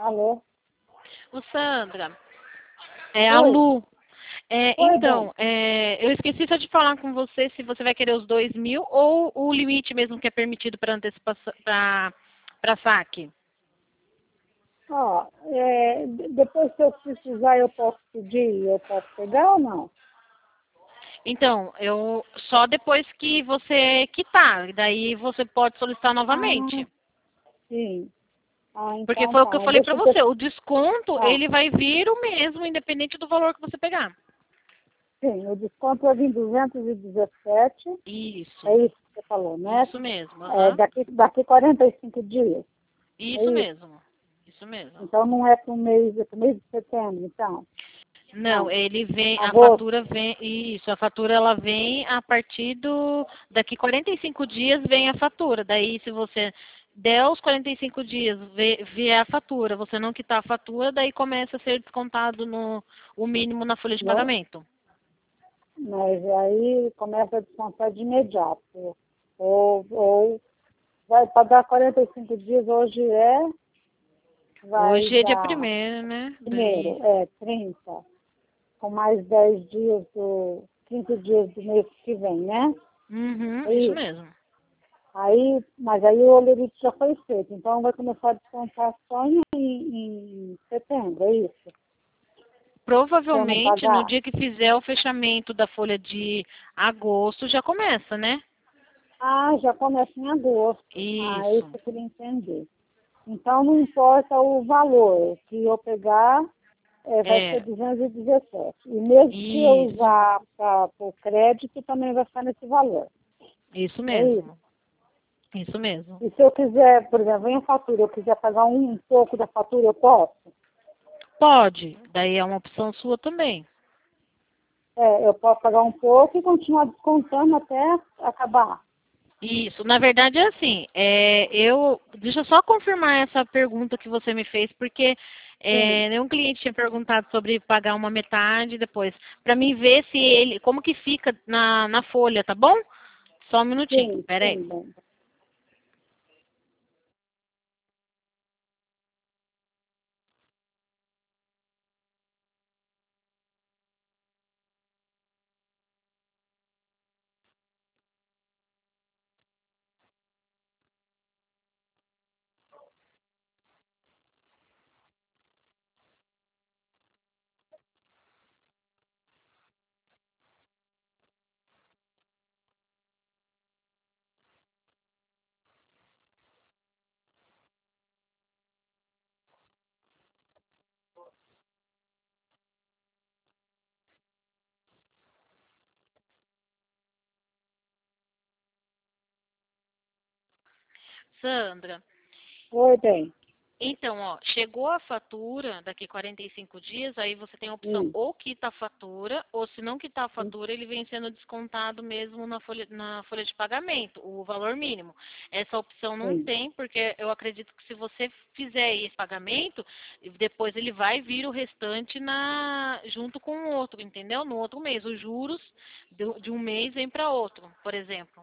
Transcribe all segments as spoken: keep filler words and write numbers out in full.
Alô? Ô, Sandra, é a Oi. Lu. É, Oi, então, bem. é, eu esqueci só de falar com você se você vai querer os dois mil ou o limite mesmo que é permitido para antecipação, para para saque. Ó, é, d- depois se eu precisar, eu posso pedir, eu posso pegar ou não? Então, eu só depois que você quitar, daí você pode solicitar Ah, novamente. sim. Ah, Porque então foi o tá. que eu Mas falei para deixa eu ter... você, o desconto Tá. ele vai vir o mesmo, independente do valor que você pegar. Sim, o desconto vai vir duzentos e dezessete. É Isso, isso que você falou, né? isso mesmo, É, aham. daqui, daqui quarenta e cinco dias. É Isso isso. mesmo, isso mesmo. Então não é para o mês, é para o mês de setembro, então. Não, Não. ele vem, a Agosto. fatura vem, isso, a fatura ela vem a partir do, daqui quarenta e cinco dias vem a fatura. Daí se você der os quarenta e cinco dias, vê- vier a fatura, você não quitar a fatura, daí começa a ser descontado no, o mínimo na folha de Né? pagamento. Mas aí começa a descontar de imediato. Ou, ou vai para dar quarenta e cinco dias, hoje é, vai Hoje é dia dar primeiro, né? Daí, primeiro, é trinta, com mais dez dias do, quinze dias do mês que vem, né? uhum, É isso isso. mesmo. Aí, mas aí o olerite já foi feito, então vai começar a descontar só em, em setembro, é isso? Se eu não Provavelmente no pagar. dia que fizer o fechamento da folha de agosto já começa, né? Ah, já começa em agosto. Ah, é isso Isso. que eu queria entender. Então não importa o valor que eu pegar, é, vai ser É, duzentos e dezessete. E mesmo se eu isso. usar para o crédito, também vai ficar nesse valor. Isso É isso. mesmo. Isso mesmo. E se eu quiser, por exemplo, vem a fatura, eu quiser pagar um, um pouco da fatura, eu posso? Pode. Daí é uma opção sua também. É, eu posso pagar um pouco e continuar descontando até acabar. Isso. Na verdade é assim. É, eu deixa eu só confirmar essa pergunta que você me fez, porque Sim, é, nenhum cliente tinha perguntado sobre pagar uma metade depois, para mim ver se ele como que fica na, na folha, tá bom? Só um minutinho. sim, Pera aí. sim, bem. Sandra. Oi, bem. Então, ó, chegou a fatura daqui quarenta e cinco dias, aí você tem a opção Hum, ou quita a fatura, ou se não quitar a hum, fatura, ele vem sendo descontado mesmo na folha, na folha de pagamento, o valor mínimo. Essa opção não sim, tem, porque eu acredito que se você fizer esse pagamento, depois ele vai vir o restante na, junto com o outro, entendeu? No outro mês. Os juros de, de um mês vem para outro, por exemplo.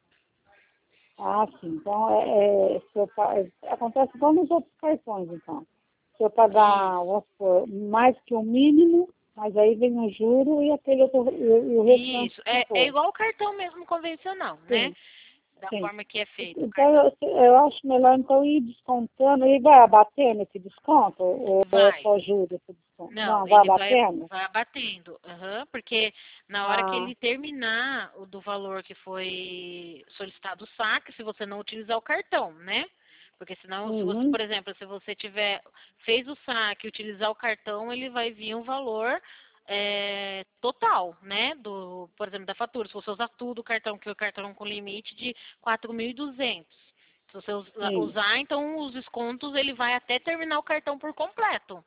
ah, sim. Então, é, é, se eu, pa- é, acontece igual nos outros cartões, então. Se eu pagar, Isso. vamos supor, mais que o mínimo, mas aí vem o juro e aquele outro, e, e o restante Isso. que É, é for. igual o cartão mesmo convencional, né? Sim, Da sim. forma que é feito o Então, cartão. eu, eu acho melhor, então, ir descontando. E vai abatendo esse desconto? Ou é Vai. só juro esse desconto? Não, Não, vai ele vai, abatendo? vai abatendo. Aham, porque na hora que Ah, ele terminar o do valor que foi solicitado o saque, se você não utilizar o cartão, né? Porque senão, se você, uhum, por exemplo, se você tiver, fez o saque e utilizar o cartão, ele vai vir um valor é, total, né? Do, por exemplo, da fatura. Se você usar tudo o cartão, que é o cartão com limite de quatro mil e duzentos. Se você usa- sim, usar, então os descontos ele vai até terminar o cartão por completo.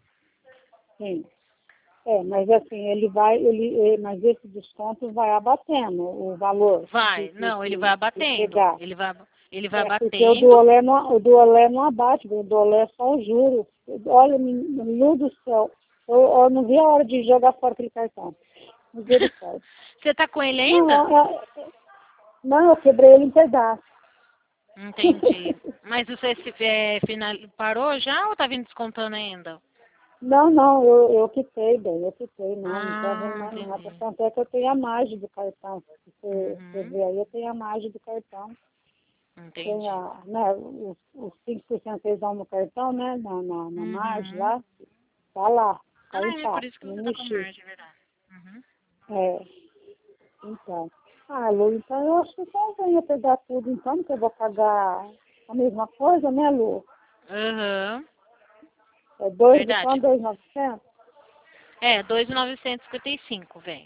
sim. É, mas assim, ele vai, ele, eh, mas esse desconto vai abatendo o valor que, Vai, que, não, ele vai que, que abatendo. pegar. Ele vai, ele vai É, porque o do abatendo. olé não, o do olé não abate, o do olé é só o juro. Olha, menino do céu, eu, eu não vi a hora de jogar fora aquele cartão. Misericórdia. Você tá com ele Não, ainda? é, é, não, eu quebrei ele em pedaços. Entendi. Mas você se, é, final, parou já ou tá vindo descontando ainda? Não, não, eu, eu quitei, bem, eu quitei, não, não tá vendo Ah, mais nada. entendi. Tanto é que eu tenho a margem do cartão. Se você, você Uhum, ver aí, eu tenho a margem do cartão. Tem entendi. a, né, os, os cinco por cento que eles dão no cartão, né, na, na, na margem Uhum. lá, tá lá, tá Ah, é por intacto, isso que não você tá com mexi. margem, é verdade. Uhum. É, então. Ah, Lu, então eu acho que só venha pegar tudo, então, porque eu vou pagar a mesma coisa, né, Lu? Aham, É dois de verdade. quanto? Dois e novecentos? É, dois mil novecentos e cinquenta e cinco, vem.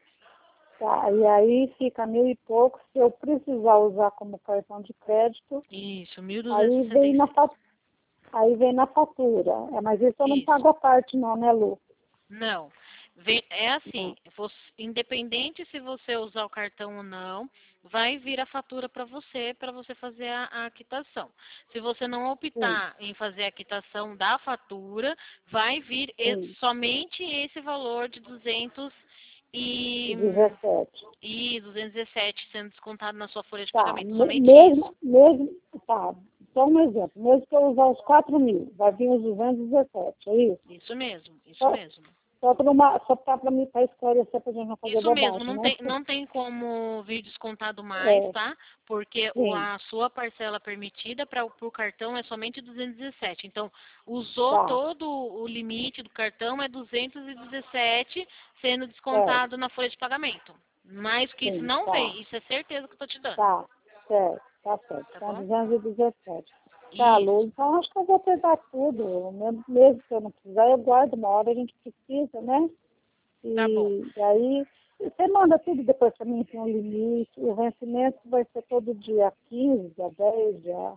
Tá, e aí fica mil e pouco. Se eu precisar usar como cartão de crédito, Isso, mil duzentos e aí sessenta vem e na, seis. fa- aí vem na fatura. É, mas isso eu não Isso. pago a parte não, né, Lu? Não. Vem- É assim, Não. você- independente se você usar o cartão ou não, vai vir a fatura para você, para você fazer a, a quitação. Se você não Sim, optar em fazer a quitação da fatura, vai vir e- sim. somente esse valor de duzentos e, dezessete. e duzentos e dezessete sendo descontado na sua folha de Tá, pagamento. me- Somente isso. mesmo, mesmo, tá, só um exemplo. Mesmo que eu usar os quatro mil, vai vir os duzentos e dezessete, é isso? Isso mesmo, isso Só, mesmo. só para uma, só para mim, para esclarecer, para gente não fazer Isso mesmo, bobagem, não né? tem, não tem como vir descontado mais, É, tá? Porque o, sim, a sua parcela permitida para o cartão é somente duzentos e dezessete. Então, usou tá, todo o limite do cartão é duzentos e dezessete sendo certo, descontado na folha de pagamento. Mais que isso sim, não tá. vem, isso é certeza que eu tô te dando, Tá, certo, tá certo. tá São bom? duzentos e dezessete. Tá, Lu, Isso, então acho que eu vou pegar tudo. Mesmo, mesmo que eu não precisar, eu guardo, uma hora a gente precisa, né? tá bom. E, e aí, você manda tudo depois para mim, tem um limite. O vencimento vai ser todo dia quinze, dia dez, dia...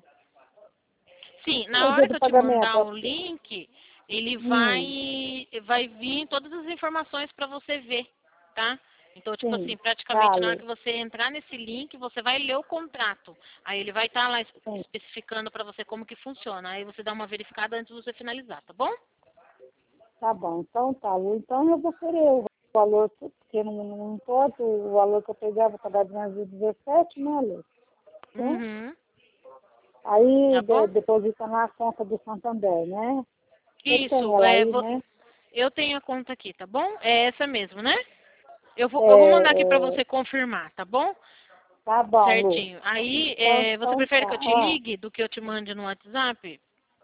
Sim, É o na dia hora que do eu te pagamento. mandar É... o link, ele Hum, vai vai vir todas as informações para você ver, tá? Então, tipo sim, assim, tá, praticamente na hora Lu, que você entrar nesse link, você vai ler o contrato. Aí ele vai estar lá es- sim. especificando para você como que funciona. Aí você dá uma verificada antes de você finalizar, tá bom? Tá bom, então tá, Lu. Então eu vou querer o valor, porque não, não importa o valor que eu pegar, vou pagar duzentos e dezessete, né, Lu? Né? Uhum. Aí Tá de, bom? deposita na conta do Santander, né? Você tem Isso, ela é, aí, vo- né? eu tenho a conta aqui, tá bom? É essa mesmo, né? Eu vou, eu vou mandar aqui para É, é, você confirmar, tá bom? tá bom, Lu. Certinho. Aí, Então, é, você então prefere tá. que eu te Ó, ligue do que eu te mande no WhatsApp?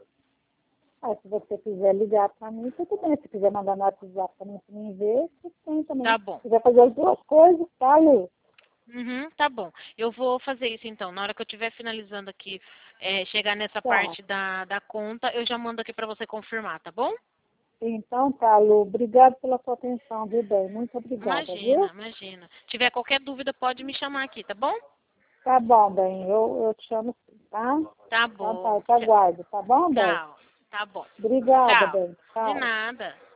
aí, se você quiser ligar pra mim, tudo bem. Se quiser mandar no WhatsApp pra mim, pra mim ver, tudo bem também. Tá Se bom. quiser fazer as duas coisas, tá, Lu? Uhum, tá bom. Eu vou fazer isso então. Na hora que eu estiver finalizando aqui, é, chegar nessa Tá. parte da, da conta, eu já mando aqui para você confirmar, tá bom? Então tá, Lu. Obrigado pela sua atenção, viu, bem? Muito obrigada, Imagina, viu? imagina. Se tiver qualquer dúvida, pode me chamar aqui, tá bom? Tá bom, bem. Eu, eu te chamo sim, tá? Tá Então tá, bom. eu te Tchau. aguardo, tá bom, bem? Tchau. Tá bom. Obrigada, Tchau. bem. De Tchau. nada.